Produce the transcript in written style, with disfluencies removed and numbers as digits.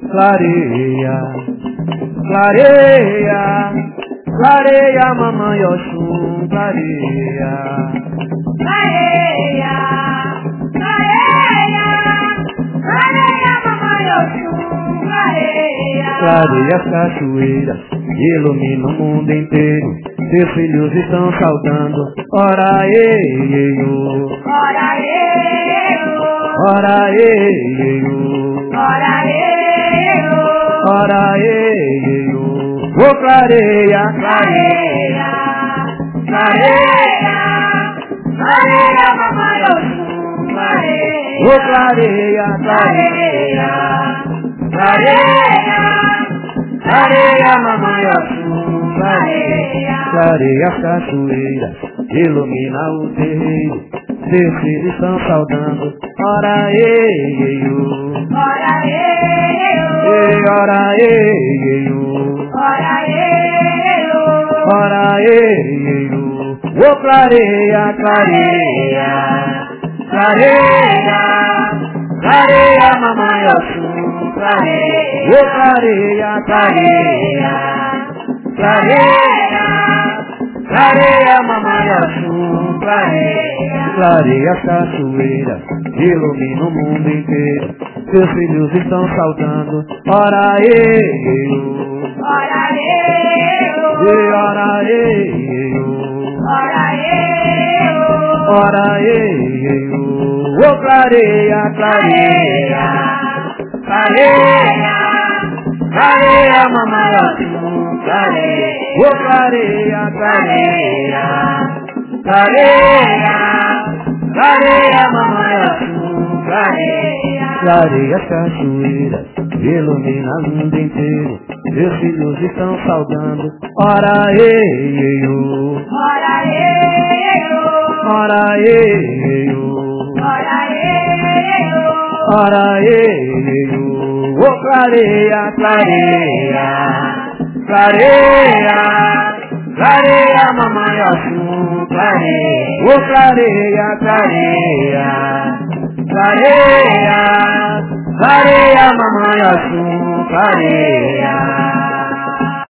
clareia, clareia, clareia, mamãe Oxum, clareia. Clareia, clareia, clareia, mamãe Oxum, clareia. Clareia as cachoeiras, ilumina o mundo inteiro. Seus filhos estão saudando. Ora ieio, Ora eu, ora ieio, ora eu, ora ieio. Ô clareia, clareia, clareia, clareia, mamãe Oxum, clareia. ô clareia, clareia, Clareia, clareia, mamãe Oxum, clareia. clareia as cachoeiras, ilumina o terreiro. Seus filhos estão saudando. Ora ieio, Ora eu, ora ieio, ora eu, ora ieio. Ô clareia, clareia, clareia, clareia, mamãe Oxum, clareia. Ô clareia, clareia, clareia, clareia, mamãe Oxum, clareia. Clareia as cachoeiras, ilumina o mundo inteiro. Seus filhos estão saudando. Ora ieio, ora eu, ora ieio, ora eu, ora ieio. Ô clareia, clareia, clareia, clareia, mamãe Oxum, clareia. Ô clareia, clareia, clareia, clareia, mamãe Oxum, clareia. Clareia as cachoeiras, ilumina o mundo inteiro. Seus filhos estão saudando. Ora ieio, ora eu, ora ieio, ora eu, ora ieio. Ô clareia, clareia, clareia, clareia, mamãe Oxum, clareia. Ô clareia, clareia, clareia, clareia, mamãe Oxum, clareia.